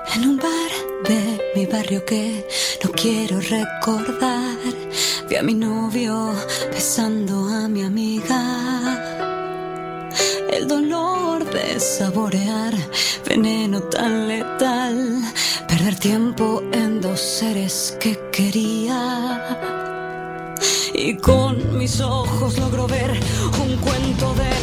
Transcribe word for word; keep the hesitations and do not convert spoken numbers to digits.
En un bar de mi barrio que no quiero recordar, vi a mi novio besando a mi amiga. El dolor de saborear veneno tan letal, perder tiempo en dos seres que quería. Y con mis ojos logro ver un cuento de